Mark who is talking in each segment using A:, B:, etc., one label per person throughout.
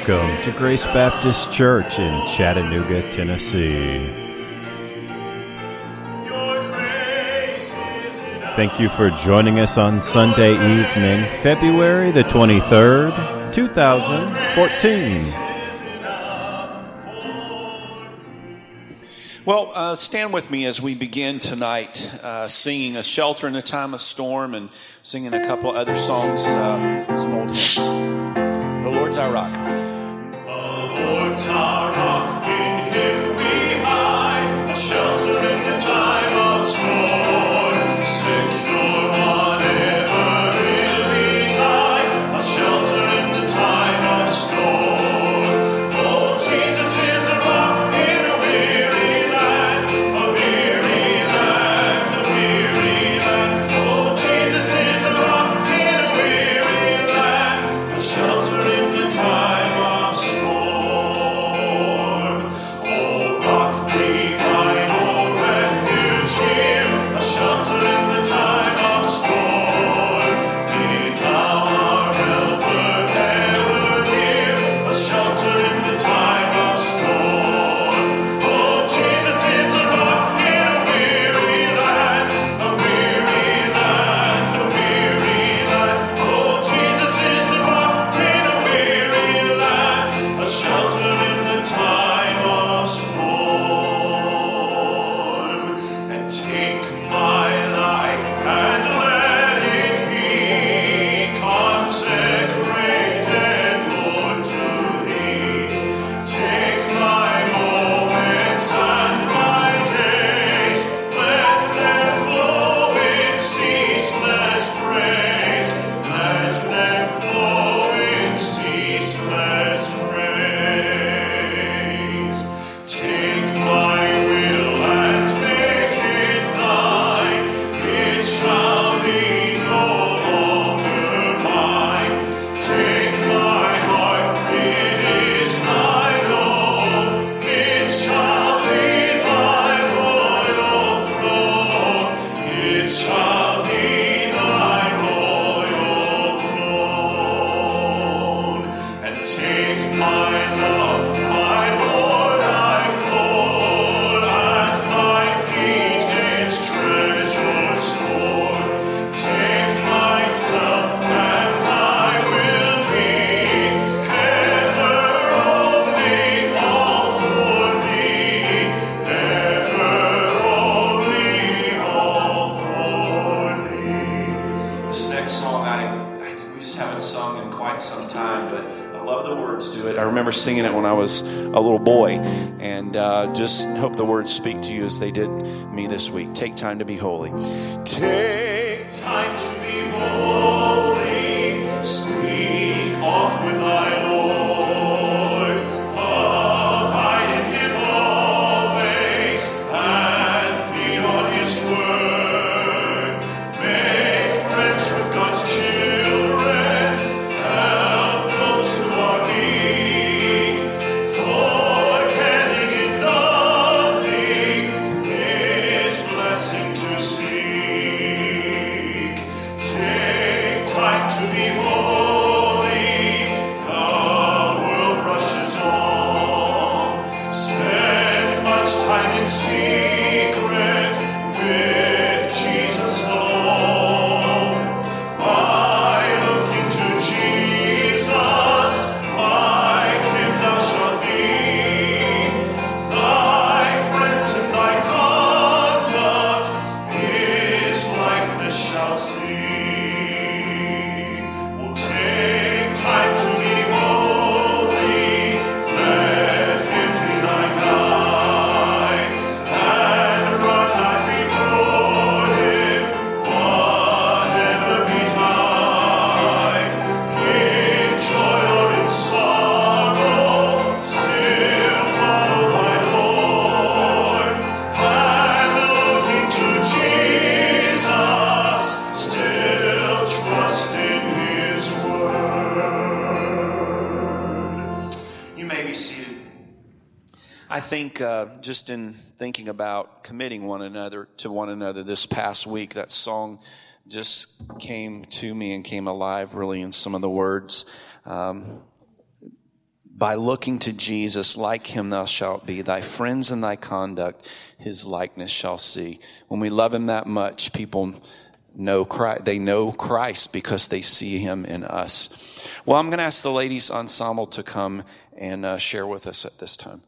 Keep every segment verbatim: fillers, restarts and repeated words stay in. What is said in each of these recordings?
A: Welcome to Grace Baptist Church in Chattanooga, Tennessee. Thank you for joining us on Sunday evening, February the twenty-third, two thousand fourteen.
B: Well, uh, stand with me as we begin tonight uh, singing A Shelter in a Time of Storm and singing a couple other songs, uh, some old hymns. The Lord's our rock.
C: The Lord's our rock, in Him we hide, a shelter in the time of storm, secure whatever ill betide, a shelter in the time of storm. Oh, Jesus is a rock in a weary land, a weary land, a weary land. Oh, Jesus is a rock in a weary land, a shelter in the time of storm. Oh, rock divine, oh, refuge dear, a shelter in the time of storm. Be thou our helper ever near, a shelter in the time of storm. Oh, Jesus is a rock in a weary land, a weary land, a weary land. Oh, Jesus is a rock in a weary land, a shelter in the time of storm. And take my life and let it be consecrated, Lord, to Thee. Take my moments and my days, let them flow in ceaseless praise. Let them flow in ceaseless praise. Take my will and make it Thine. It shall be no longer mine. Take my heart, it is Thine own. It shall be Thy royal throne. It shall be Thy royal throne. And take my love, my Lord, I pour at Thy feet its treasure store. Take myself, and I will be ever only all for Thee, ever only all for Thee.
B: This next song, I, I we just haven't sung in quite some time, but I love the words to it. I remember singing it when I was a little boy, and uh, just hope the words speak to you as they did me this week. Take time to be holy. Take
C: Time to be holy, speak oft with Thy Lord, abide in Him always, and feed on His word. Make friends with God's children, help those who are weak, forgetting in nothing His blessing to seek. Take time to be holy, the world rushes on. Spend much time in secret with Jesus alone. By looking to Jesus, like Him thou shalt be. Thy friends and thy conduct His likeness shall see. Oh, take time to be holy, let Him be thy guide, and run not before Him, whatever betide. In joy or in sorrow, still follow Thy Lord, and looking to Jesus, still trust in His word.
B: You may be seated. I think uh, just in thinking about committing one another to one another this past week, that song just came to me and came alive really in some of the words. Um, by looking to Jesus, like him thou shalt be. Thy friends and thy conduct, his likeness shall see. When we love him that much, people know Christ. They know Christ because they see him in us. Well, I'm going to ask the ladies ensemble to come and uh, share with us at this time.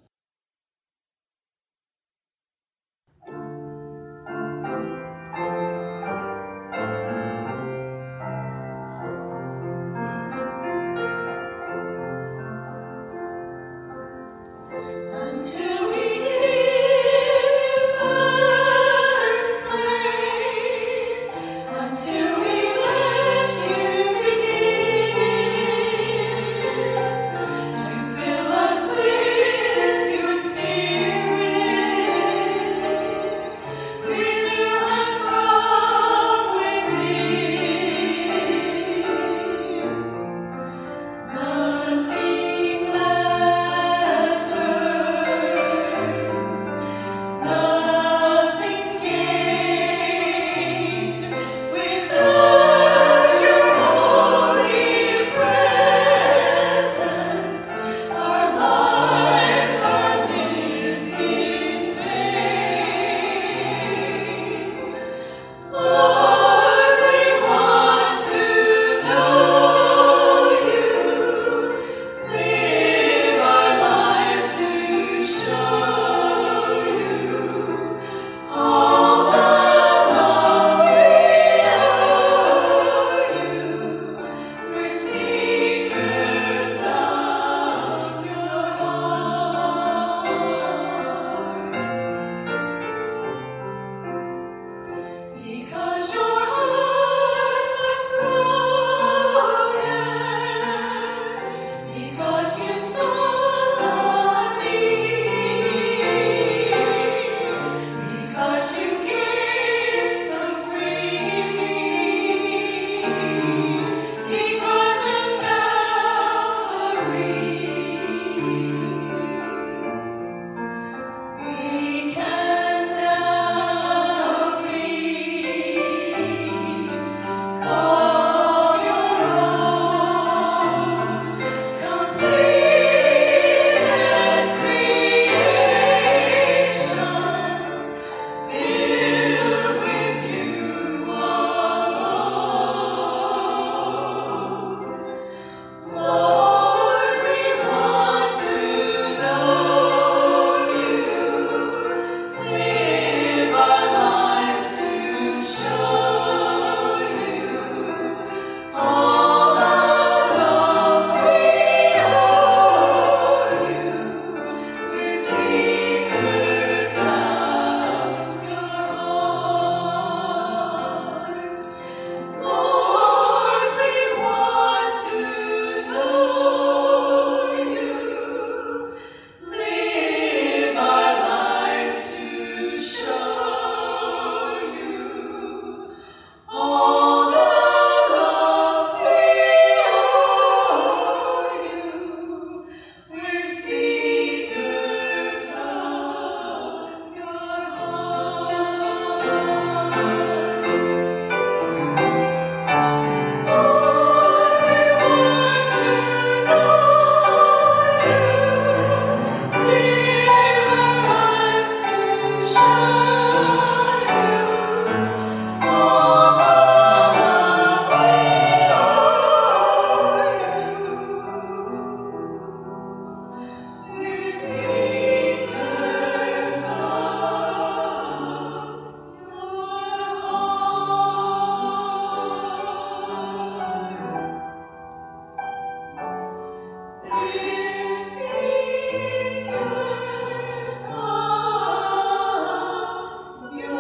C: Until we give first place, until we let you begin to fill us with your Spirit, renew us from within. Nothing matters. Nothing's gained without your holy presence. Our lives are lived in vain. Lord, we want to know you. Live our lives to show all the love we owe you. We're seekers of your heart. Because your heart was broken, because you sought me, because you gave so freely, because of Calvary, we can now be called your own, completed creations, filled with you alone. Lord, we want to know you. Live our lives to show you all the love we owe you. We're seekers of your heart. Lord, we want to know you. Live our lives to show you all the love we owe you. We're seekers of your heart. Lord, we want to know you. Live our lives to show you all the love we owe you. We're seekers of your heart. We're seekers of your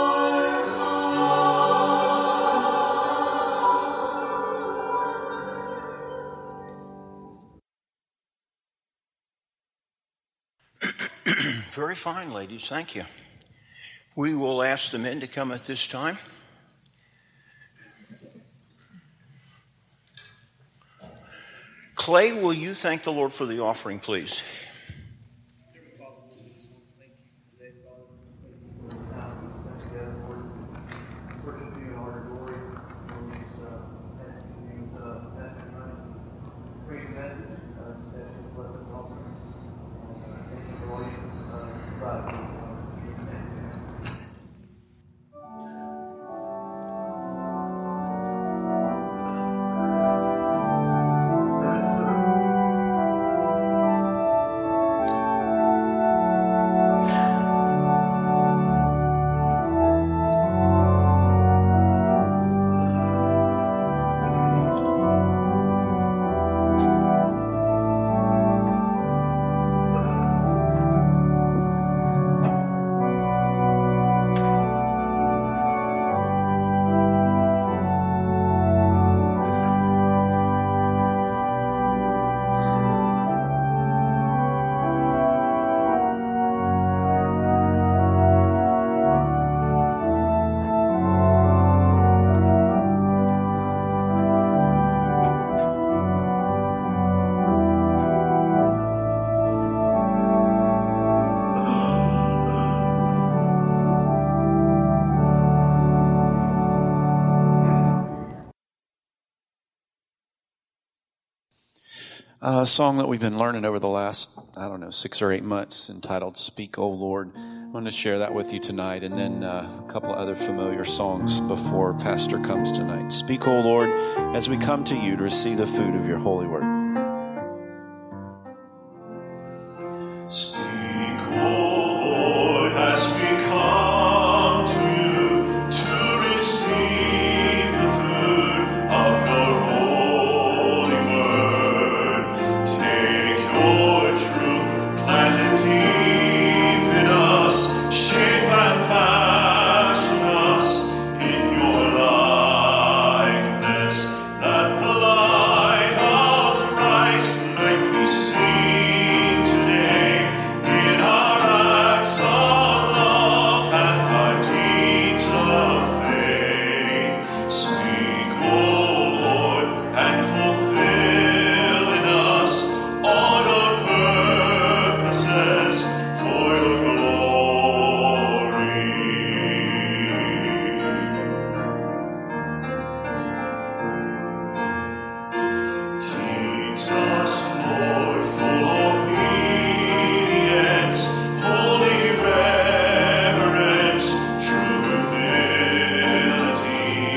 C: heart.
D: Very fine, ladies. Thank you. We will ask the men to come at this time. Clay, will you thank the Lord for the offering, please?
E: Dear Father, Lord, we just want to thank you for today, Father. For the time we spent together, Lord, to worship you in all your glory. Lord, we just uh, ask you to uh, pass a nice, great message. Uh, just ask you to bless
B: A song that we've been learning over the last, I don't know, six or eight months entitled Speak, O Lord. I want to share that with you tonight, and then uh, a couple of other familiar songs before Pastor comes tonight. Speak, O Lord, as we come to you to receive the food of your holy word.
C: Speak, O Lord, as we come to you to receive the food of your holy word. Take your truth, plant it deep in us, shape and fashion us in your likeness, that the light of Christ may be seen today in our acts of love and our deeds of faith. Speak, O Lord, and fulfill in us all your purposes for your glory. Teach us, Lord, full obedience, holy reverence, true humility.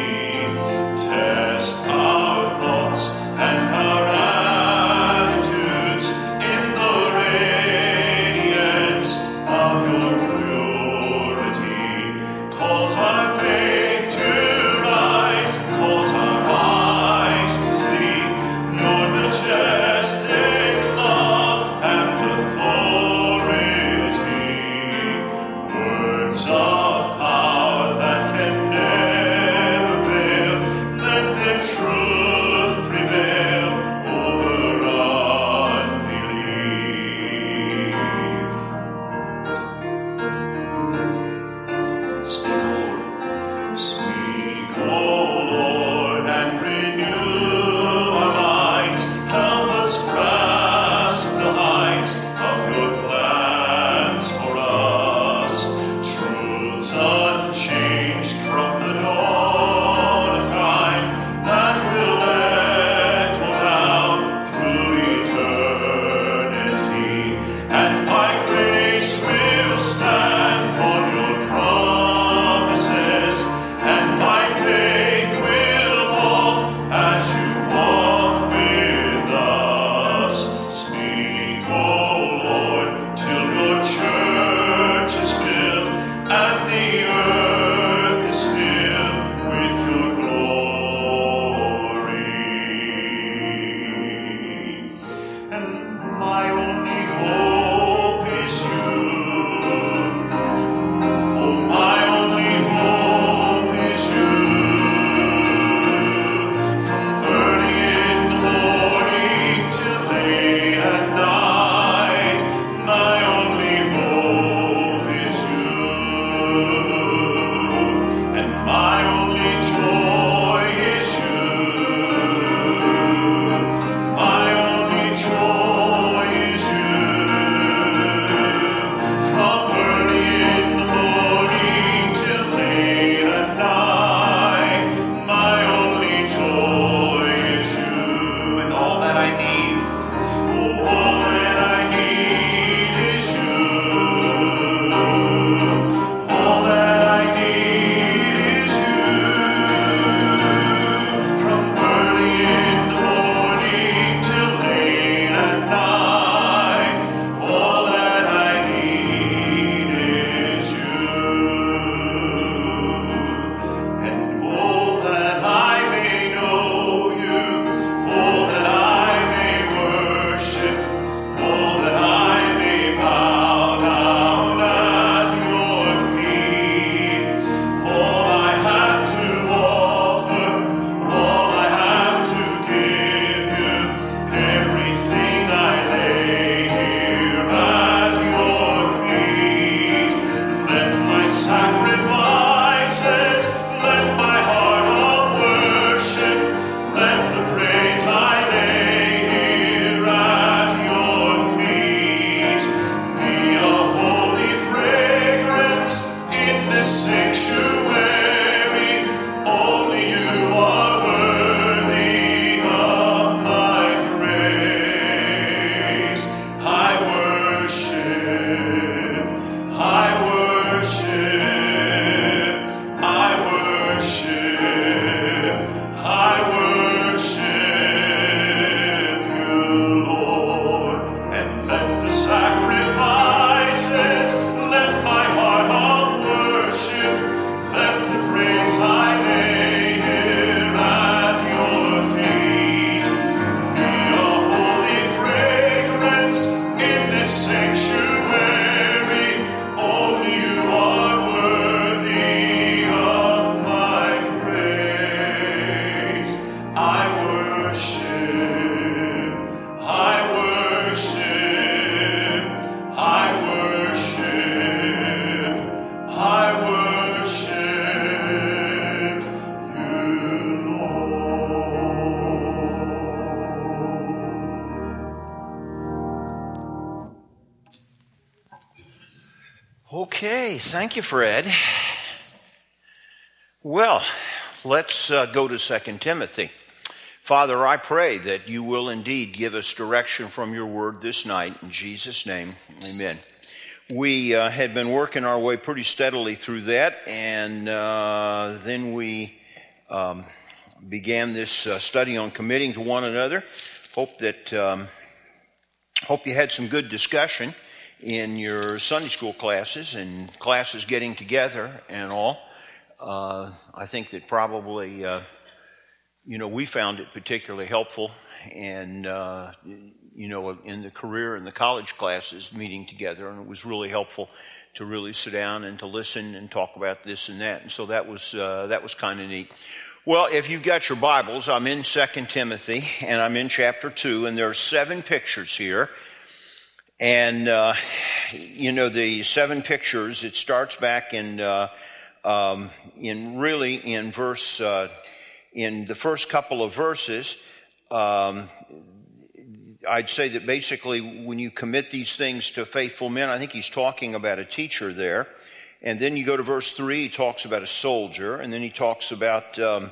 C: Test our thoughts and our attitudes in the radiance of your purity. Cause our faith to rise, cause our eyes to see your majestic love and authority. Words of power that can never fail, let their truth prevail over unbelief. Speak, Lord. Speak, O Lord, and renew our minds. Help us grasp the heights of your plans for us. Truths unchanged from the dawn of time that will echo down through eternity. And by grace we'll stand on your promises, and by faith we'll walk as you walk with us. Speak, O Lord, till your church is built and the earth is filled with your glory. And my only hope is you. Oh, my only hope is you. From early in the morning till late at night, my only hope is you. And my only joy is you. My only joy is you. From early in the morning till late at night, my only joy is you. And all that I need, oh, all that I need is you. All that I need is you. From early in the morning till late at night, all that I need is you. And oh, that I may know you, oh, that I may worship, oh, that I may bow down at your feet. All I have to offer, all I have to give you, everything I lay here at your feet. Let my sacrifices, let my heart of worship, let the praise I lay here at your feet be a holy fragrance in this sanctuary. Only you are worthy of my praise.
D: Thank you, Fred. Well, let's uh, go to Second Timothy. Father, I pray that you will indeed give us direction from your word this night. In Jesus' name, amen. We uh, had been working our way pretty steadily through that, and uh, then we um, began this uh, study on committing to one another. Hope that um, hope you had some good discussion in your Sunday school classes and classes getting together and all. Uh, I think that probably, uh, you know, we found it particularly helpful, and uh, you know, in the career and the college classes meeting together, and it was really helpful to really sit down and to listen and talk about this and that, and so that was uh, that was kind of neat. Well, if you've got your Bibles, I'm in Second Timothy, and I'm in chapter two, and there are seven pictures here. And, uh, you know, the seven pictures, it starts back in, uh, um, in really in verse, uh, in the first couple of verses. Um, I'd say that basically when you commit these things to faithful men, I think he's talking about a teacher there. And then you go to verse three, he talks about a soldier. And then he talks about um,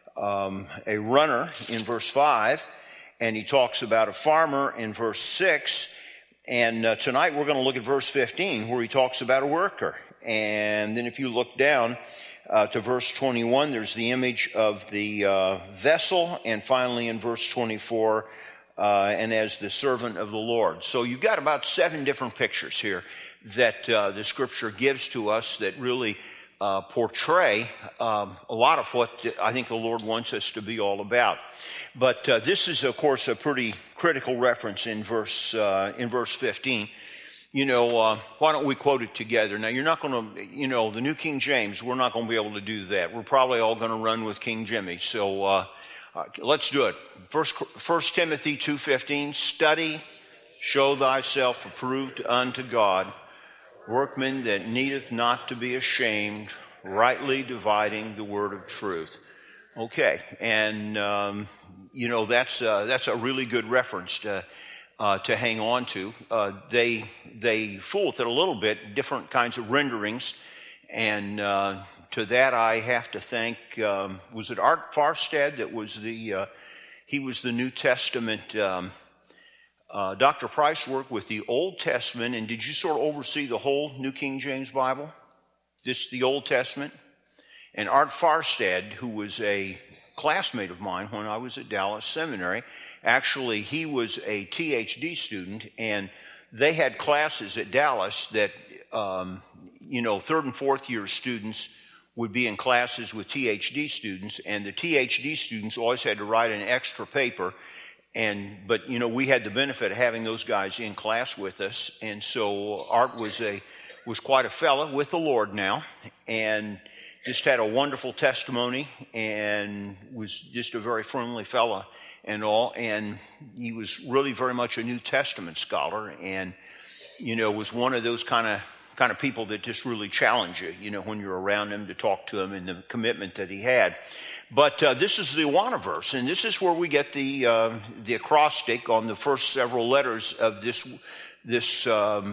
D: um, a runner in verse five. And he talks about a farmer in verse six. And uh, tonight we're going to look at verse fifteen, where he talks about a worker. And then if you look down uh, to verse twenty-one, there's the image of the uh, vessel. And finally in verse twenty-four, uh, and as the servant of the Lord. So you've got about seven different pictures here that uh, the Scripture gives to us that really uh, portray um, a lot of what I think the Lord wants us to be all about. But uh, this is, of course, a pretty critical reference in verse uh, in verse fifteen. You know, uh, why don't we quote it together? Now, you're not going to, you know, the New King James, we're not going to be able to do that. We're probably all going to run with King Jimmy. So uh, uh, let's do it. First, First Timothy two fifteen, study, show thyself approved unto God, workman that needeth not to be ashamed, rightly dividing the word of truth. Okay, and um, you know that's uh, that's a really good reference to uh, to hang on to. Uh, they they fool with it a little bit, different kinds of renderings, and uh, to that I have to thank um, was it Art Farstad that was the uh, he was the New Testament. Um, uh, Doctor Price worked with the Old Testament, and did you sort of oversee the whole New King James Bible? Just the Old Testament? And Art Farstad, who was a classmate of mine when I was at Dallas Seminary, actually he was a T H D student, and they had classes at Dallas that, um, you know, third and fourth year students would be in classes with T H D students, and the T H D students always had to write an extra paper. And but you know, we had the benefit of having those guys in class with us, and so Art was a was quite a fella with the Lord now, and just had a wonderful testimony, and was just a very friendly fella and all. And he was really very much a New Testament scholar, and you know, was one of those kind of kind of people that just really challenge you, you know, when you're around him, to talk to him, and the commitment that he had. But uh, this is the Awana verse, and this is where we get the uh, the acrostic on the first several letters of this this um,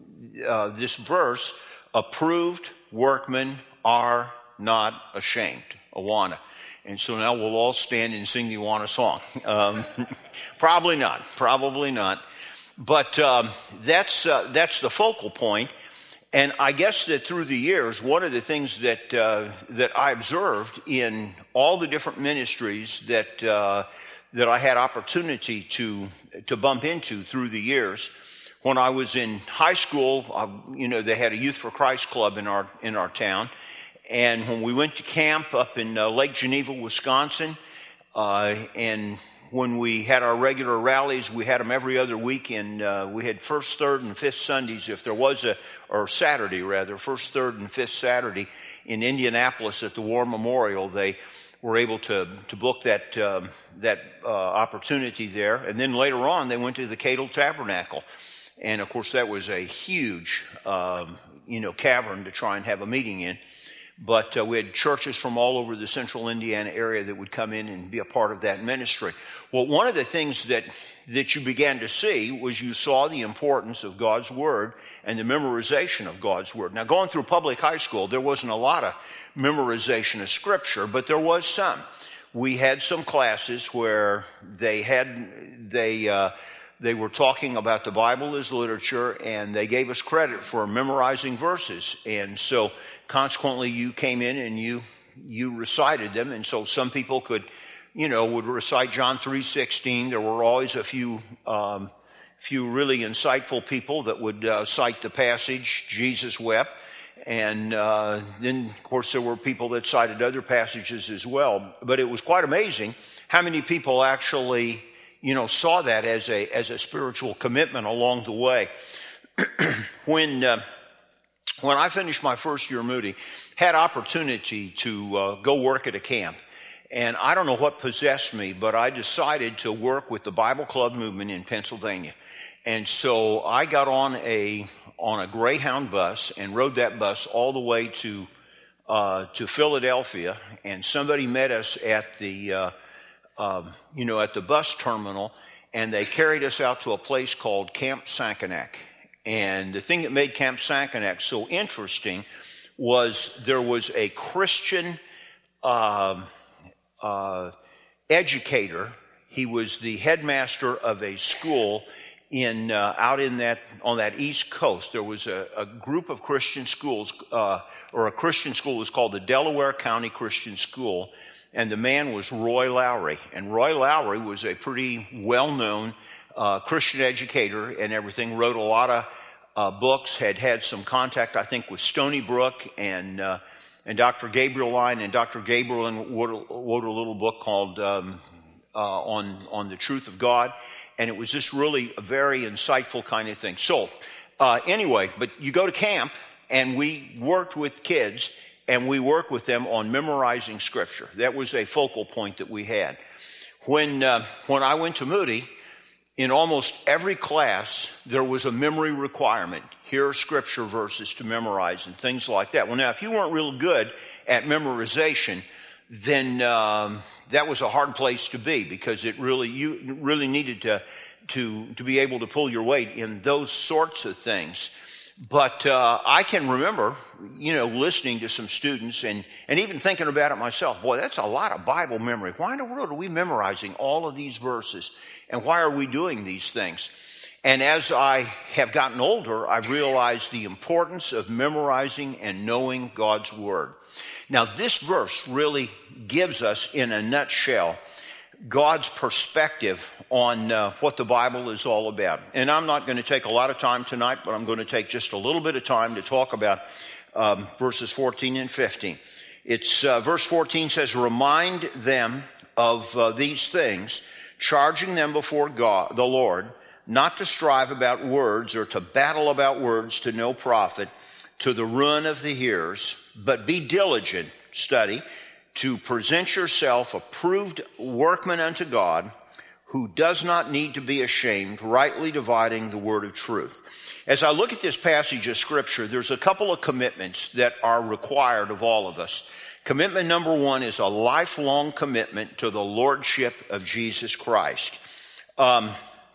D: uh, this verse: approved workmen are not ashamed. Awana. And so now we'll all stand and sing the Awana song. Um, probably not. Probably not. But um, that's uh, that's the focal point. And I guess that through the years, one of the things that uh, that I observed in all the different ministries that uh, that I had opportunity to to bump into through the years, when I was in high school, uh, you know, they had a Youth for Christ club in our in our town, and when we went to camp up in uh, Lake Geneva, Wisconsin, uh, and when we had our regular rallies, we had them every other week, and uh, we had first, third, and fifth Sundays, if there was a, or Saturday rather, first, third, and fifth Saturday in Indianapolis at the War Memorial. They were able to to book that um, that uh, opportunity there, and then later on they went to the Cadle Tabernacle, and of course that was a huge um, you know cavern to try and have a meeting in. But uh, we had churches from all over the central Indiana area that would come in and be a part of that ministry. Well, one of the things that, that you began to see was you saw the importance of God's Word and the memorization of God's Word. Now, going through public high school, there wasn't a lot of memorization of Scripture, but there was some. We had some classes where they had, they, uh, they were talking about the Bible as literature, and they gave us credit for memorizing verses. And so, consequently, you came in and you you recited them. And so some people could, you know, would recite John three sixteen. There were always a few um, few really insightful people that would uh, cite the passage, Jesus wept. And uh, then, of course, there were people that cited other passages as well. But it was quite amazing how many people actually, you know, saw that as a as a spiritual commitment along the way. when uh, when I finished my first year Moody, had opportunity to uh, go work at a camp, and I don't know what possessed me, but I decided to work with the Bible Club movement in Pennsylvania, and so I got on a on a Greyhound bus and rode that bus all the way to uh, to Philadelphia, and somebody met us at the uh, Um, you know, at the bus terminal, and they carried us out to a place called Camp Sackanac. And the thing that made Camp Sackanac so interesting was there was a Christian uh, uh, educator. He was the headmaster of a school in uh, out in that on that East Coast. There was a, a group of Christian schools, uh, or a Christian school was called the Delaware County Christian School. And the man was Roy Lowry. And Roy Lowry was a pretty well-known uh, Christian educator and everything, wrote a lot of uh, books, had had some contact, I think, with Stony Brook and uh, and Doctor Gabriel Line. And Doctor Gabriel wrote, wrote a little book called um, uh, on, on the Truth of God. And it was just really a very insightful kind of thing. So uh, anyway, but you go to camp, and we worked with kids, and we worked with them on memorizing Scripture. That was a focal point that we had. When uh, when I went to Moody, in almost every class, there was a memory requirement. Here are Scripture verses to memorize and things like that. Well, now, if you weren't real good at memorization, then um, that was a hard place to be, because it really you really needed to to to be able to pull your weight in those sorts of things. But uh, I can remember, you know, listening to some students and, and even thinking about it myself. Boy, that's a lot of Bible memory. Why in the world are we memorizing all of these verses? And why are we doing these things? And as I have gotten older, I've realized the importance of memorizing and knowing God's Word. Now, this verse really gives us, in a nutshell, God's perspective on uh, what the Bible is all about. And I'm not going to take a lot of time tonight, but I'm going to take just a little bit of time to talk about um, verses fourteen and fifteen. It's uh, verse fourteen says, "Remind them of uh, these things, charging them before God, the Lord, not to strive about words or to battle about words to no profit, to the ruin of the hearers, but be diligent, study, to present yourself approved workman unto God, who does not need to be ashamed, rightly dividing the word of truth." As I look at this passage of Scripture, there's a couple of commitments that are required of all of us. Commitment number one is a lifelong commitment to the Lordship of Jesus Christ. Um,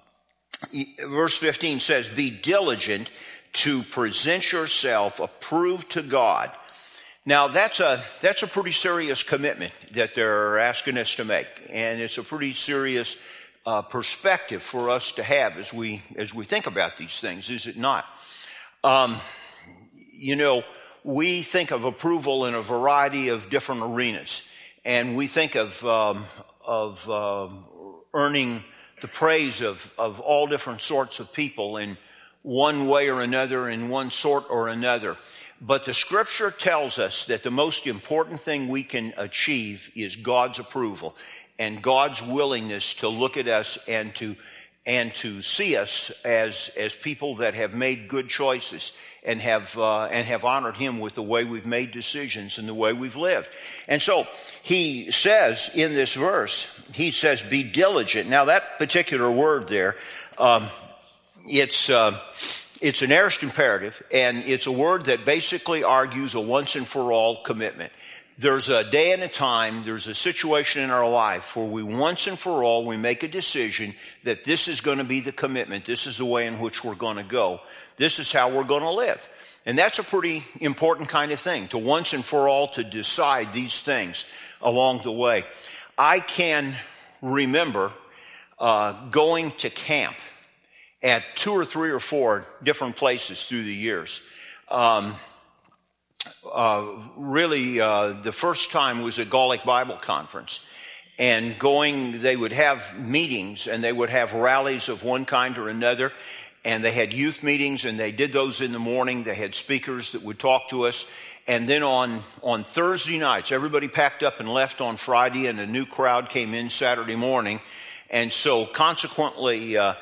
D: verse fifteen says, "Be diligent to present yourself approved to God." Now, that's a that's a pretty serious commitment that they're asking us to make, and it's a pretty serious uh, perspective for us to have as we as we think about these things, is it not? Um, you know, we think of approval in a variety of different arenas, and we think of um, of uh, earning the praise of of all different sorts of people in one way or another, in one sort or another. But the Scripture tells us that the most important thing we can achieve is God's approval and God's willingness to look at us and to and to see us as as people that have made good choices and have uh, and have honored Him with the way we've made decisions and the way we've lived. And so He says in this verse, He says, "Be diligent." Now, that particular word there, um, it's. Uh, it's an aorist imperative, and it's a word that basically argues a once and for all commitment. There's a day and a time, there's a situation in our life where we once and for all, we make a decision that this is going to be the commitment. This is the way in which we're going to go. This is how we're going to live. And that's a pretty important kind of thing, to once and for all to decide these things along the way. I can remember uh, going to camp at two or three or four different places through the years. Um, uh, really, uh, the first time was at Gull Lake Bible Conference. And going, they would have meetings and they would have rallies of one kind or another. And they had youth meetings, and they did those in the morning. They had speakers that would talk to us. And then on, on Thursday nights, everybody packed up and left on Friday, and a new crowd came in Saturday morning. And so consequently, uh,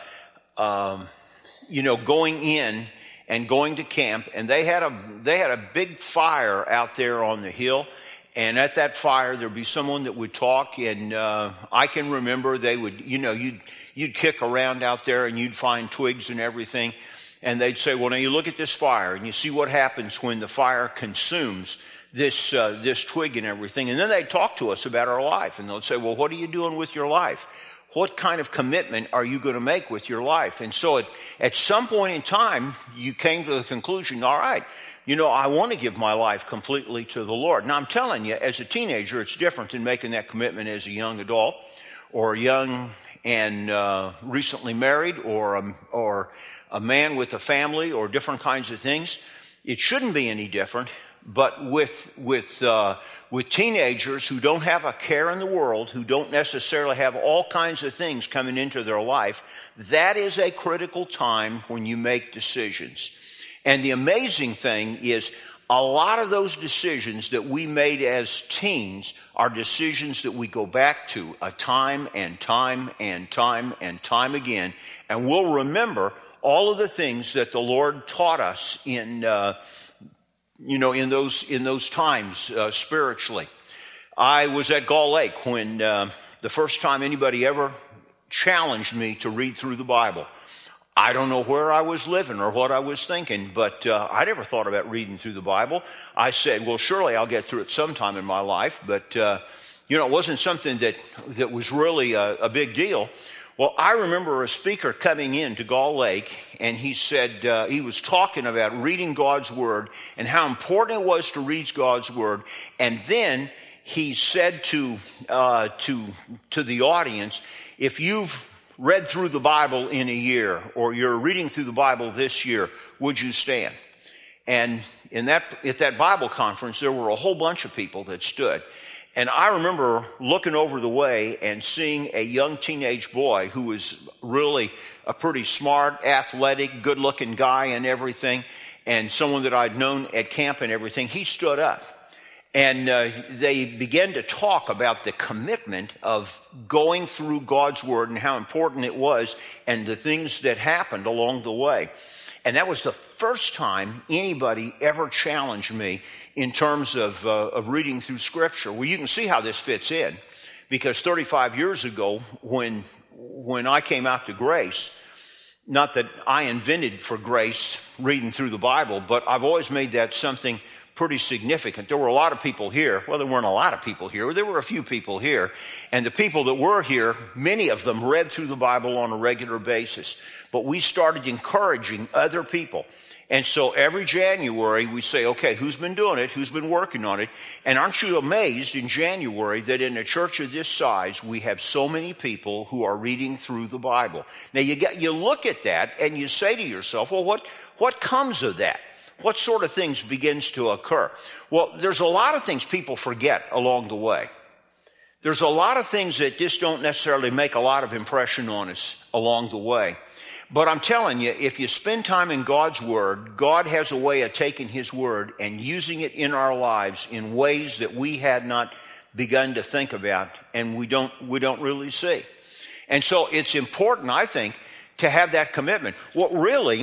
D: um, you know, going in and going to camp, and they had a they had a big fire out there on the hill. And at that fire, there'd be someone that would talk, and uh, I can remember they would, you know, you'd you'd kick around out there and you'd find twigs and everything, and they'd say, well, now you look at this fire and you see what happens when the fire consumes this uh, this twig and everything. And then they'd talk to us about our life, and they'll say, well, what are you doing with your life? What kind of commitment are you going to make with your life? And so at, at some point in time, you came to the conclusion, all right, you know, I want to give my life completely to the Lord. Now, I'm telling you, as a teenager, it's different than making that commitment as a young adult or young and uh, recently married, or a, or a man with a family, or different kinds of things. It shouldn't be any different. But with with uh, with teenagers who don't have a care in the world, who don't necessarily have all kinds of things coming into their life, that is a critical time when you make decisions. And the amazing thing is, a lot of those decisions that we made as teens are decisions that we go back to a time and time and time and time again. And we'll remember all of the things that the Lord taught us in, uh, you know, in those in those times uh, spiritually. I was at Gull Lake when uh, the first time anybody ever challenged me to read through the Bible. I don't know where I was living or what I was thinking, but uh, I never thought about reading through the Bible. I said, well, surely I'll get through it sometime in my life, but, uh, you know, it wasn't something that, that was really a, a big deal. Well, I remember a speaker coming in to Gull Lake, and he said, uh, he was talking about reading God's Word and how important it was to read God's Word, and then he said to, uh, to, to the audience, if you've read through the Bible in a year, or you're reading through the Bible this year, would you stand? And in that, at that Bible conference, there were a whole bunch of people that stood. And I remember looking over the way and seeing a young teenage boy who was really a pretty smart, athletic, good-looking guy and everything, and someone that I'd known at camp and everything. He stood up. And uh, they began to talk about the commitment of going through God's Word and how important it was and the things that happened along the way. And that was the first time anybody ever challenged me in terms of, uh, of reading through Scripture. Well, you can see how this fits in, because thirty-five years ago, when, when I came out to Grace, not that I invented for Grace reading through the Bible, but I've always made that something pretty significant. There were a lot of people here. Well, there weren't a lot of people here. There were a few people here. And the people that were here, many of them read through the Bible on a regular basis. But we started encouraging other people. And so every January we say, okay, who's been doing it? Who's been working on it? And aren't you amazed in January that in a church of this size, we have so many people who are reading through the Bible? Now you get, you look at that and you say to yourself, well, what, what comes of that? What sort of things begins to occur? Well, there's a lot of things people forget along the way. There's a lot of things that just don't necessarily make a lot of impression on us along the way. But I'm telling you, if you spend time in God's Word, God has a way of taking His Word and using it in our lives in ways that we had not begun to think about and we don't, we don't really see. And so it's important, I think, to have that commitment. Well, really,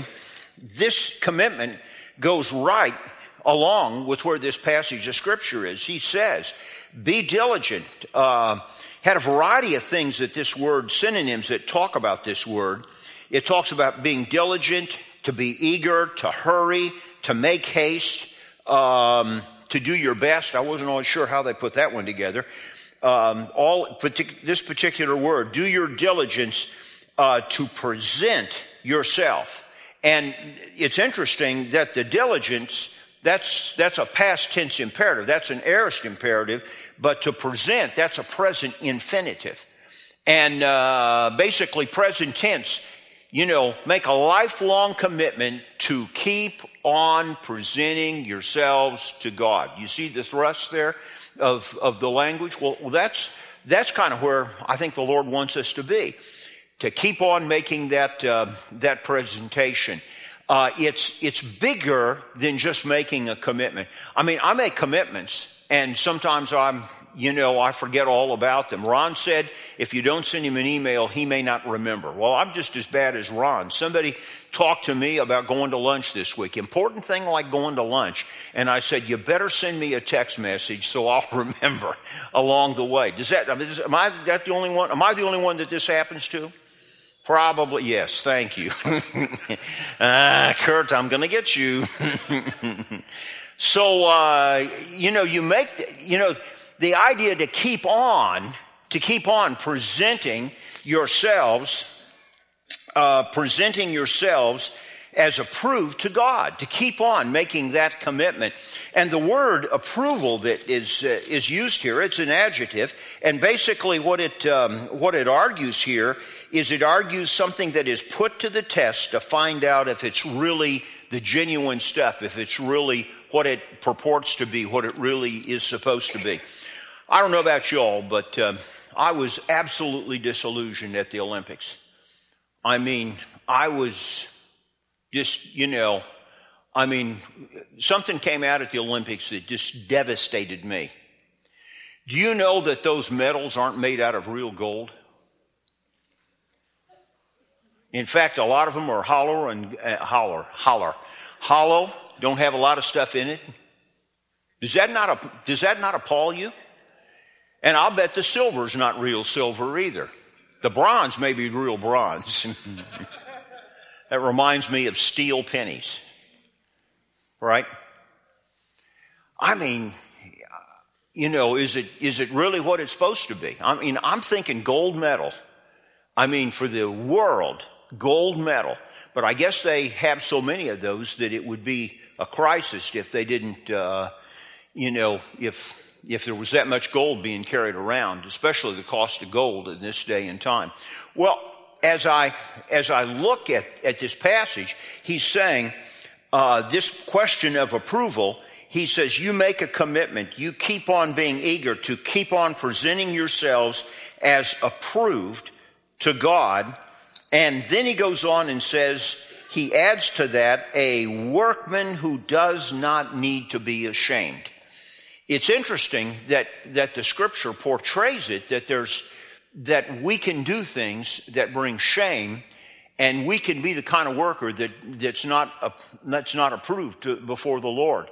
D: this commitment goes right along with where this passage of Scripture is. He says, be diligent. Uh, had a variety of things that this word, synonyms that talk about this word. It talks about being diligent, to be eager, to hurry, to make haste, um, to do your best. I wasn't always sure how they put that one together. Um, all this particular word, do your diligence uh, to present yourself. And it's interesting that the diligence, that's that's a past tense imperative. That's an aorist imperative. But to present, that's a present infinitive. And uh, basically present tense, you know, make a lifelong commitment to keep on presenting yourselves to God. You see the thrust there of, of the language? Well, that's, that's kind of where I think the Lord wants us to be. To keep on making that uh, that presentation. Uh, it's it's bigger than just making a commitment. I mean, I make commitments, and sometimes I'm, you know, I forget all about them. Ron said, if you don't send him an email, he may not remember. Well, I'm just as bad as Ron. Somebody talked to me about going to lunch this week. Important thing like going to lunch. And I said, you better send me a text message so I'll remember along the way. Does that, am I that the only one? Am I the only one that this happens to? Probably, yes. Thank you. ah, Kurt, I'm going to get you. so, uh, you know, you make, you know, the idea to keep on, to keep on presenting yourselves, uh, presenting yourselves as approved to God, to keep on making that commitment. And the word approval that is uh, is used here, it's an adjective, and basically what it um, what it argues here is it argues something that is put to the test to find out if it's really the genuine stuff, if it's really what it purports to be, what it really is supposed to be. I don't know about y'all, but um, I was absolutely disillusioned at the Olympics. I mean, I was just, you know, I mean, something came out at the Olympics that just devastated me. Do you know that those medals aren't made out of real gold? In fact, a lot of them are hollow and uh, holler, holler, hollow. Don't have a lot of stuff in it. Does that not does that not appall you? And I'll bet the silver's not real silver either. The bronze may be real bronze. That reminds me of steel pennies, right? I mean, you know, is it is it really what it's supposed to be? I mean, I'm thinking gold medal. I mean, for the world, gold medal. But I guess they have so many of those that it would be a crisis if they didn't, uh, you know, if if there was that much gold being carried around, especially the cost of gold in this day and time. Well, as I as I look at, at this passage, he's saying uh, this question of approval. He says, you make a commitment. You keep on being eager to keep on presenting yourselves as approved to God. And then he goes on and says, he adds to that, a workman who does not need to be ashamed. It's interesting that, that the scripture portrays it, that there's, that we can do things that bring shame, and we can be the kind of worker that, that's not, uh, that's not approved to, before the Lord.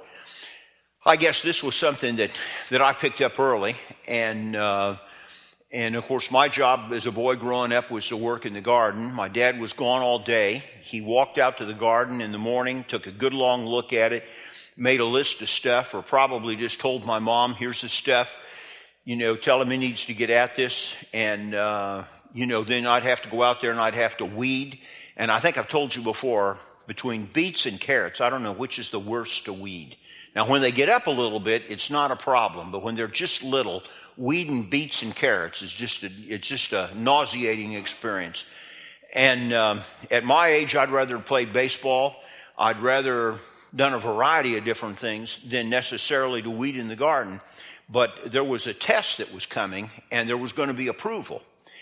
D: I guess this was something that, that I picked up early, and uh, and of course my job as a boy growing up was to work in the garden. My dad was gone all day. He walked out to the garden in the morning, took a good long look at it, made a list of stuff, or probably just told my mom, here's the stuff, you know, tell him he needs to get at this, and uh, you know, then I'd have to go out there and I'd have to weed. And I think I've told you before, between beets and carrots, I don't know which is the worst to weed. Now, when they get up a little bit, it's not a problem. But when they're just little, weeding beets and carrots is just a, it's just a nauseating experience. And um, at my age, I'd rather play baseball. I'd rather done a variety of different things than necessarily to weed in the garden. But there was a test that was coming, and there was going to be approval.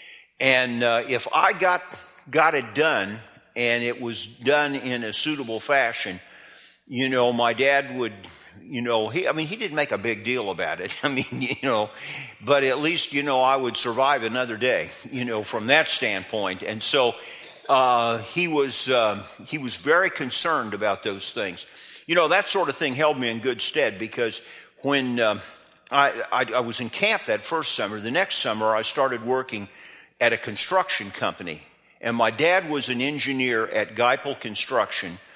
D: And uh, if I got got it done, and it was done in a suitable fashion, you know, my dad would... You know, he, I mean, he didn't make a big deal about it. I mean, you know, but at least, you know, I would survive another day, you know, from that standpoint. And so uh, he was uh, he was very concerned about those things. You know, that sort of thing held me in good stead, because when uh, I, I, I was in camp that first summer, the next summer I started working at a construction company. And my dad was an engineer at Geipel Construction,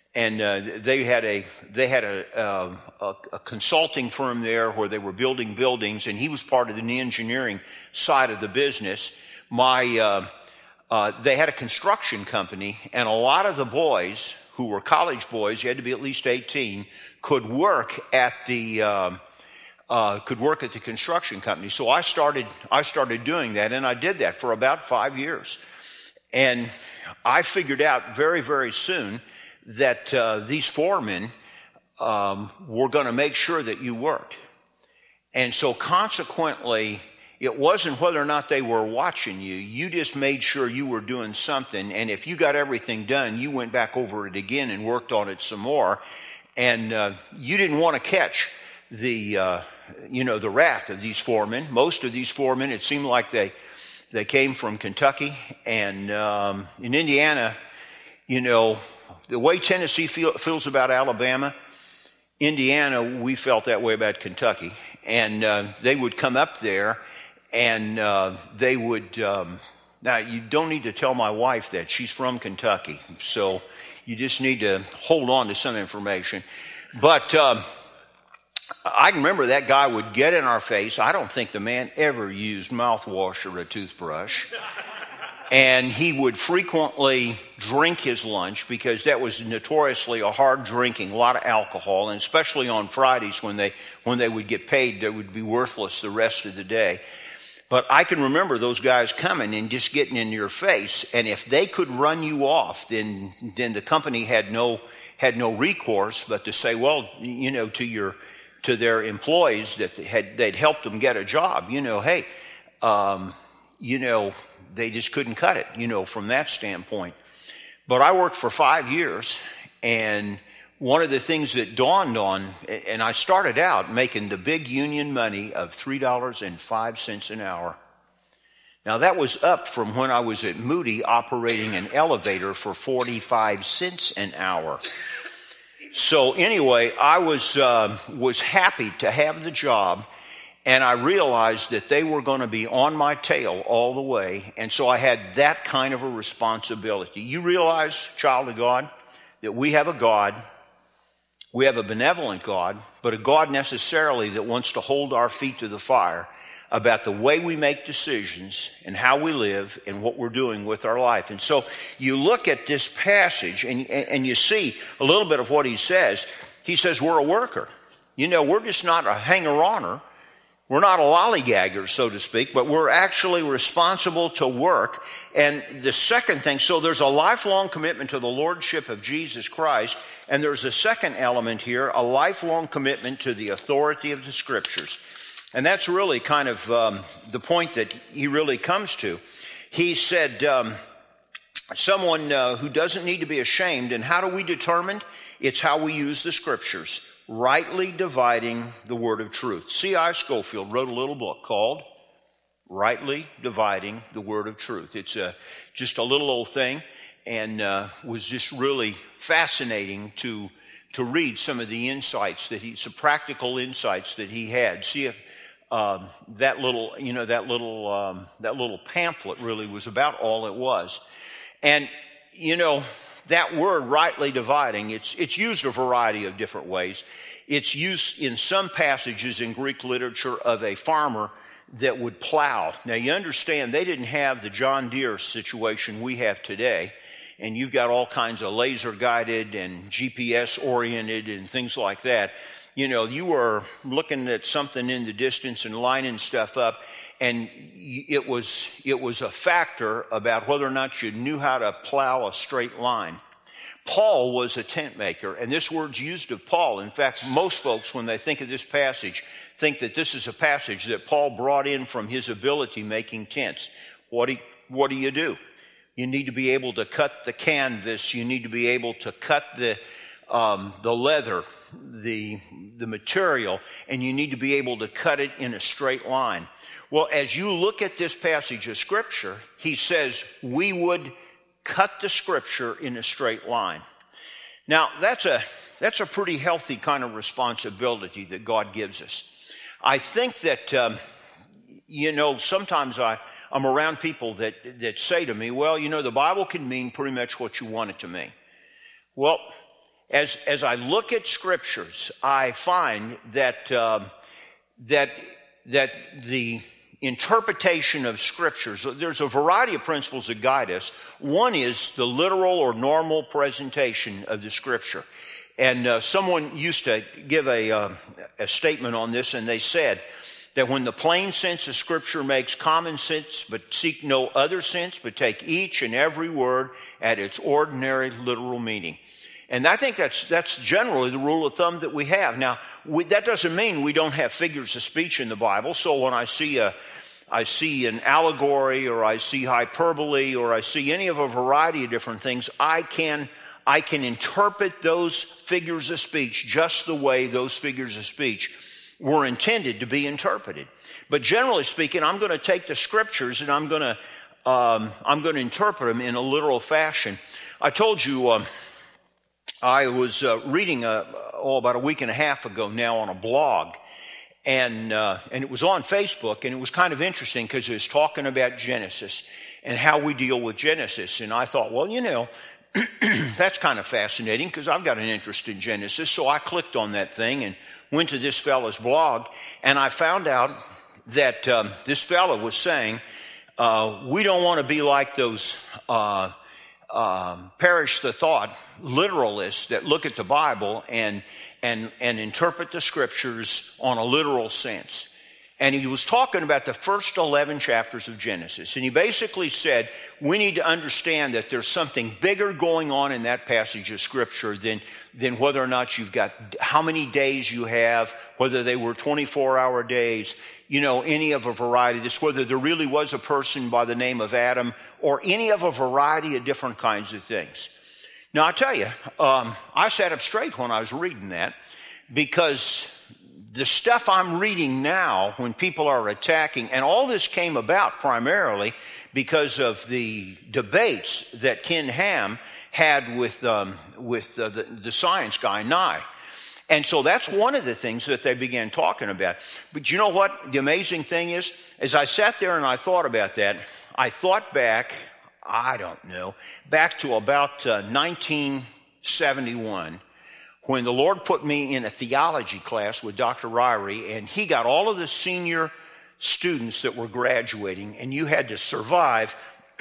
D: And uh, they had a they had a, a, a consulting firm there where they were building buildings, and he was part of the engineering side of the business. My uh, uh, they had a construction company, and a lot of the boys who were college boys, you had to be at least eighteen, could work at the um, uh, could work at the construction company. So I started I started doing that, and I did that for about five years, and I figured out very very soon that uh, these foremen um, were going to make sure that you worked. And so consequently, it wasn't whether or not they were watching you. You just made sure you were doing something. And if you got everything done, you went back over it again and worked on it some more. And uh, you didn't want to catch the, uh, you know, the wrath of these foremen. Most of these foremen, it seemed like they, they came from Kentucky. And um, in Indiana, you know, the way Tennessee feel, feels about Alabama, Indiana, we felt that way about Kentucky. And uh, they would come up there, and uh, they would, um, now you don't need to tell my wife that. She's from Kentucky. So you just need to hold on to some information. But um, I can remember that guy would get in our face. I don't think the man ever used mouthwash or a toothbrush. And he would frequently drink his lunch because that was notoriously a hard drinking, a lot of alcohol, and especially on Fridays when they when they would get paid, they would be worthless the rest of the day. But I can remember those guys coming and just getting in your face, and if they could run you off, then then the company had no had no recourse but to say, well, you know, to your to their employees that had they'd helped them get a job, you know, hey, um, you know. They just couldn't cut it, you know, from that standpoint. But I worked for five years, and one of the things that dawned on, and I started out making the big union money of three dollars and five cents an hour. Now, that was up from when I was at Moody operating an elevator for forty-five cents an hour. So anyway, I was uh, was happy to have the job. And I realized that they were going to be on my tail all the way. And so I had that kind of a responsibility. You realize, child of God, that we have a God, we have a benevolent God, but a God necessarily that wants to hold our feet to the fire about the way we make decisions and how we live and what we're doing with our life. And so you look at this passage and, and you see a little bit of what he says. He says we're a worker. You know, we're just not a hanger-oner. We're not a lollygagger, so to speak, but we're actually responsible to work. And the second thing, so there's a lifelong commitment to the lordship of Jesus Christ, and there's a second element here, a lifelong commitment to the authority of the Scriptures. And that's really kind of um, the point that he really comes to. He said, um, someone uh, who doesn't need to be ashamed, and how do we determine? It's how we use the Scriptures. Rightly dividing the word of truth. C I Scofield wrote a little book called Rightly Dividing the Word of Truth. It's a, just a little old thing, and uh, was just really fascinating to to read some of the insights that he, some practical insights that he had. See if um, that little, you know, that little um, that little pamphlet really was about all it was, and you know. That word, rightly dividing, it's it's used a variety of different ways. It's used in some passages in Greek literature of a farmer that would plow. Now, you understand they didn't have the John Deere situation we have today, and you've got all kinds of laser-guided and G P S-oriented and things like that. You know, you were looking at something in the distance and lining stuff up, and it was it was a factor about whether or not you knew how to plow a straight line. Paul was a tent maker, and this word's used of Paul. In fact, most folks, when they think of this passage, think that this is a passage that Paul brought in from his ability making tents. What do, what do you do? You need to be able to cut the canvas. You need to be able to cut the um, the leather, the the material, and you need to be able to cut it in a straight line. Well, as you look at this passage of Scripture, he says we would cut the Scripture in a straight line. Now, that's a that's a pretty healthy kind of responsibility that God gives us. I think that, um, you know, sometimes I, I'm around people that, that say to me, well, you know, the Bible can mean pretty much what you want it to mean. Well, as as I look at scriptures, I find that uh, that that the interpretation of scriptures, there's a variety of principles that guide us. One is the literal or normal presentation of the scripture. And uh, someone used to give a, uh, a statement on this, and they said that when the plain sense of scripture makes common sense, but seek no other sense, but take each and every word at its ordinary literal meaning. And I think that's that's generally the rule of thumb that we have. Now, we, that doesn't mean we don't have figures of speech in the Bible. So when I see a I see an allegory, or I see hyperbole, or I see any of a variety of different things, I can I can interpret those figures of speech just the way those figures of speech were intended to be interpreted. But generally speaking, I'm going to take the scriptures and I'm going to um, I'm going to interpret them in a literal fashion. I told you. Uh, I was uh, reading uh, oh, about a week and a half ago now on a blog, and uh, and it was on Facebook, and it was kind of interesting because it was talking about Genesis and how we deal with Genesis. And I thought, well, you know, that's kind of fascinating because I've got an interest in Genesis. So I clicked on that thing and went to this fellow's blog, and I found out that um, this fellow was saying, uh, we don't want to be like those uh Um, perish the thought literalists that look at the Bible and and and interpret the scriptures on a literal sense. And he was talking about the first eleven chapters of Genesis. And he basically said, we need to understand that there's something bigger going on in that passage of scripture than, than whether or not you've got how many days you have, whether they were twenty-four hour days, you know, any of a variety of this, whether there really was a person by the name of Adam, or any of a variety of different kinds of things. Now, I tell you, um, I sat up straight when I was reading that, because the stuff I'm reading now, when people are attacking, and all this came about primarily because of the debates that Ken Ham had with um, with uh, the, the science guy, Nye. And so that's one of the things that they began talking about. But you know what the amazing thing is? As I sat there and I thought about that, I thought back, I don't know, back to about uh, nineteen seventy-one, when the Lord put me in a theology class with Doctor Ryrie, and he got all of the senior students that were graduating, and you had to survive.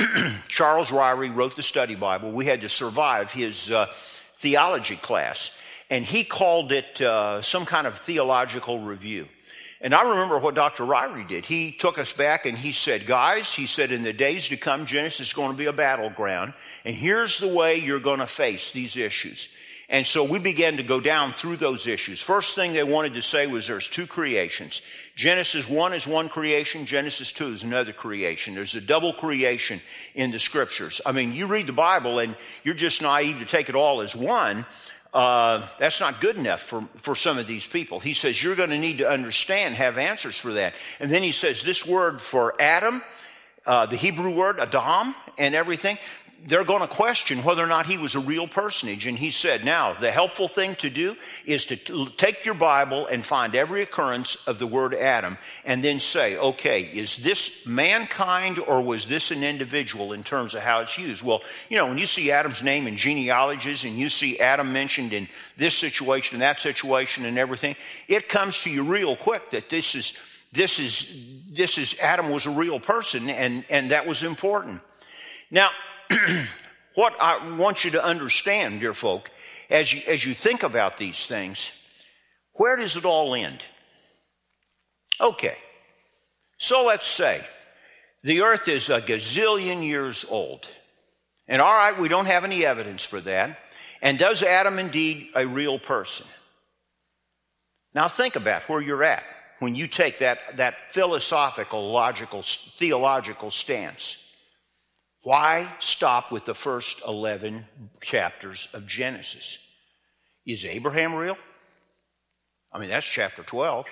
D: Charles Ryrie wrote the study Bible. We had to survive his uh, theology class, and he called it uh, some kind of theological review. And I remember what Doctor Ryrie did. He took us back and he said, guys, he said, in the days to come, Genesis is going to be a battleground, and here's the way you're going to face these issues. And so we began to go down through those issues. First thing they wanted to say was there's two creations. Genesis one is one creation. Genesis two is another creation. There's a double creation in the scriptures. I mean, you read the Bible and you're just naive to take it all as one. Uh, that's not good enough for, for some of these people. He says you're going to need to understand, have answers for that. And then he says this word for Adam, uh, the Hebrew word Adam and everything, they're going to question whether or not he was a real personage. And he said, now, the helpful thing to do is to t- take your Bible and find every occurrence of the word Adam and then say, okay, is this mankind or was this an individual in terms of how it's used? Well, you know, when you see Adam's name in genealogies and you see Adam mentioned in this situation and that situation and everything, it comes to you real quick that this is, this is, this is, Adam was a real person, and, and that was important. Now, what I want you to understand, dear folk, as you, as you think about these things, where does it all end? Okay, so let's say the earth is a gazillion years old. And all right, we don't have any evidence for that. And does Adam indeed a real person? Now think about where you're at when you take that, that philosophical, logical, theological stance. Why stop with the first eleven chapters of Genesis? Is Abraham real? I mean, that's chapter twelve.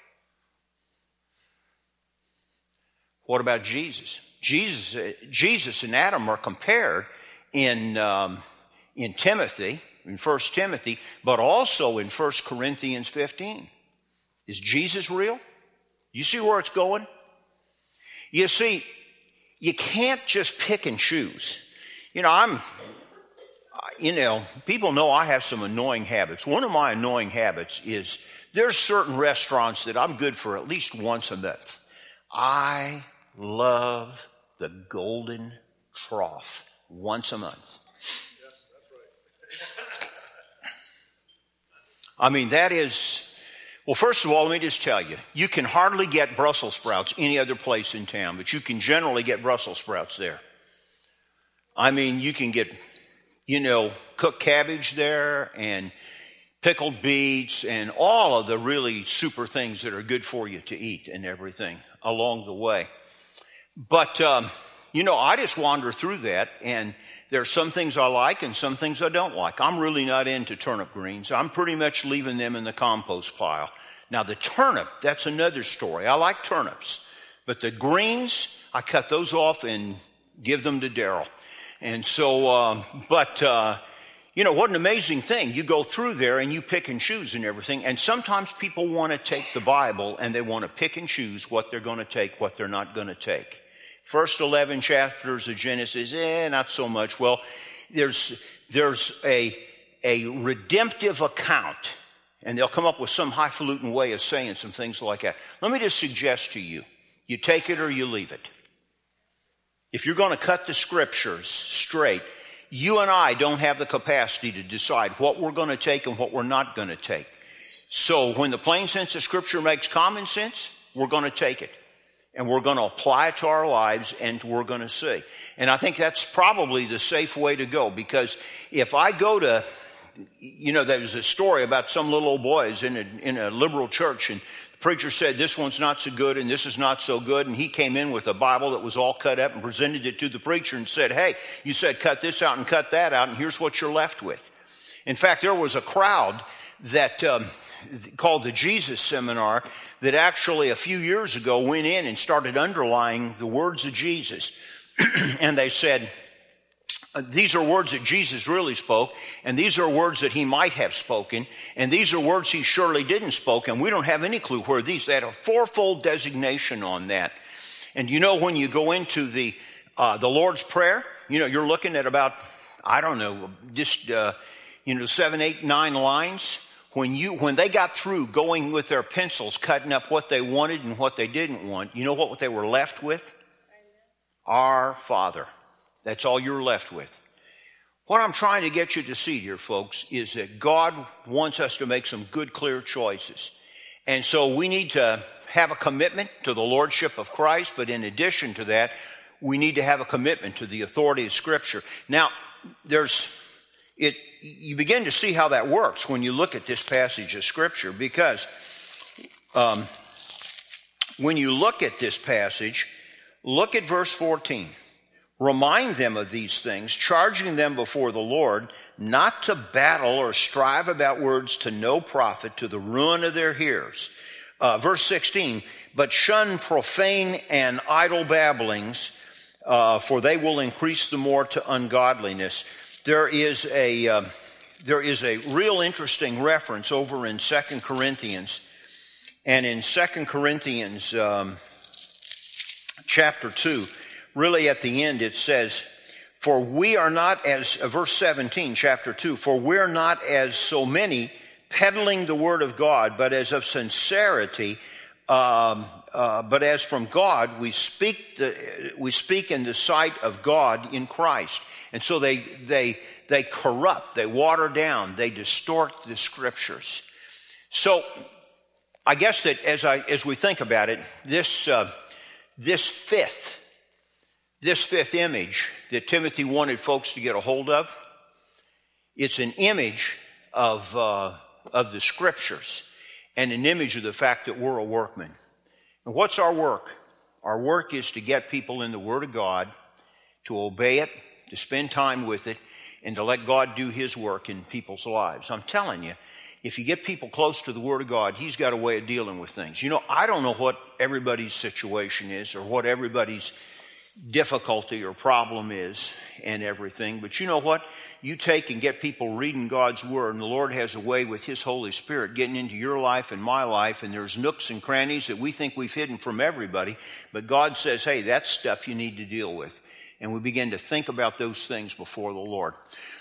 D: What about Jesus? Jesus, Jesus and Adam are compared in um, in Timothy, in First Timothy, but also in First Corinthians fifteen. Is Jesus real? You see where it's going? You see, you can't just pick and choose. You know, I'm, you know, people know I have some annoying habits. One of my annoying habits is there's certain restaurants that I'm good for at least once a month. I love the Golden Trough once a month. I mean, that is, well, first of all, let me just tell you, you can hardly get Brussels sprouts any other place in town, but you can generally get Brussels sprouts there. I mean, you can get, you know, cooked cabbage there and pickled beets and all of the really super things that are good for you to eat and everything along the way. But, um, you know, I just wander through that, and there are some things I like and some things I don't like. I'm really not into turnip greens. I'm pretty much leaving them in the compost pile. Now, the turnip, that's another story. I like turnips. But the greens, I cut those off and give them to Daryl. And so, um, but, uh, you know, what an amazing thing. You go through there and you pick and choose and everything. And sometimes people want to take the Bible and they want to pick and choose what they're going to take, what they're not going to take. First eleven chapters of Genesis, eh, not so much. Well, there's there's a a redemptive account, and they'll come up with some highfalutin way of saying some things like that. Let me just suggest to you, you take it or you leave it. If you're going to cut the scriptures straight, you and I don't have the capacity to decide what we're going to take and what we're not going to take. So when the plain sense of Scripture makes common sense, we're going to take it. And we're going to apply it to our lives, and we're going to see. And I think that's probably the safe way to go, because if I go to, you know, there was a story about some little old boys in a, in a liberal church, and the preacher said, this one's not so good and this is not so good. And he came in with a Bible that was all cut up and presented it to the preacher and said, hey, you said cut this out and cut that out, and here's what you're left with. In fact, there was a crowd that um, called the Jesus Seminar that actually a few years ago went in and started underlining the words of Jesus. And they said, these are words that Jesus really spoke, and these are words that he might have spoken, and these are words he surely didn't spoke, and we don't have any clue where these. They had a fourfold designation on that. And you know, when you go into the uh, the Lord's Prayer, you know, you're looking at about, I don't know, just, uh, you know, seven, eight, nine lines. When you when they got through going with their pencils, cutting up what they wanted and what they didn't want, you know what they were left with? Our Father. That's all you're left with. What I'm trying to get you to see here, folks, is that God wants us to make some good, clear choices. And so we need to have a commitment to the Lordship of Christ, but in addition to that, we need to have a commitment to the authority of Scripture. Now, there's it. You begin to see how that works when you look at this passage of Scripture, because um, when you look at this passage, look at verse fourteen. Remind them of these things, charging them before the Lord not to battle or strive about words to no profit, to the ruin of their hearers. Uh, verse sixteen, but shun profane and idle babblings, uh, for they will increase the more to ungodliness. There is a uh, there is a real interesting reference over in Second Corinthians, and in Second Corinthians um, chapter two. Really at the end it says, for we are not as, uh, verse seventeen, chapter two, for we're not as so many peddling the word of God, but as of sincerity, um, uh, but as from God, we speak the, we speak in the sight of God in Christ. And so they, they, they corrupt, they water down, they distort the scriptures. So I guess that as I, as we think about it, this, uh, this fifth, This fifth image that Timothy wanted folks to get a hold of, it's an image of uh, of the Scriptures and an image of the fact that we're a workman. And what's our work? Our work is to get people in the Word of God, to obey it, to spend time with it, and to let God do His work in people's lives. I'm telling you, if you get people close to the Word of God, He's got a way of dealing with things. You know, I don't know what everybody's situation is or what everybody's difficulty or problem is and everything, but you know what? You take and get people reading God's Word, and the Lord has a way with His Holy Spirit getting into your life and my life, and there's nooks and crannies that we think we've hidden from everybody, but God says, hey, that's stuff you need to deal with. And we begin to think about those things before the Lord.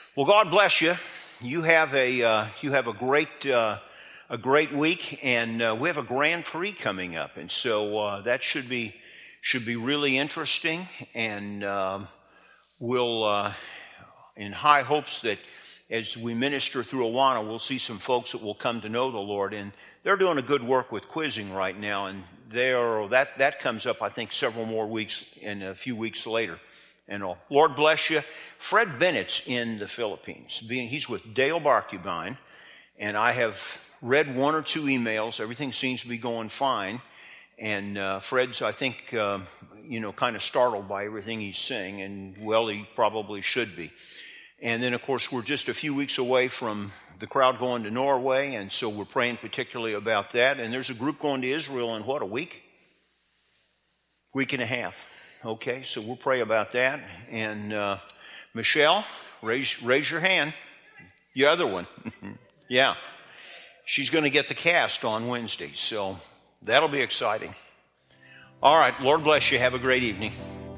D: Well, God bless you. You have a uh, you have a great uh, a great week, and uh, we have a Grand Prix coming up, and so uh, that should be should be really interesting. And uh, we'll uh, in high hopes that as we minister through Awana, we'll see some folks that will come to know the Lord, and they're doing a good work with quizzing right now, and they're that that comes up I think several more weeks and a few weeks later. And all. Lord bless you. Fred Bennett's in the Philippines. Being, he's with Dale Barcubine, and I have read one or two emails. Everything seems to be going fine. And uh, Fred's, I think, uh, you know, kind of startled by everything he's saying, and well, he probably should be. And then, of course, we're just a few weeks away from the crowd going to Norway, and so we're praying particularly about that. And there's a group going to Israel in, what, a week? Week and a half. Okay, so we'll pray about that. And uh, Michelle, raise raise your hand. The other one. Yeah. She's going to get the cast on Wednesday, so that'll be exciting. All right, Lord bless you. Have a great evening.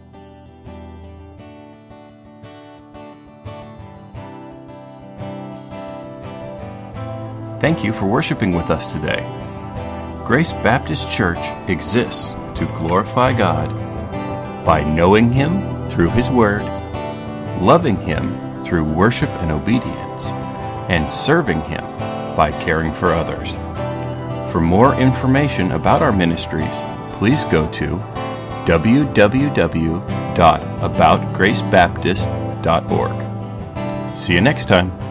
A: Thank you for worshiping with us today. Grace Baptist Church exists to glorify God by knowing Him through His Word, loving Him through worship and obedience, and serving Him by caring for others. For more information about our ministries, please go to w w w dot about grace baptist dot org. See you next time.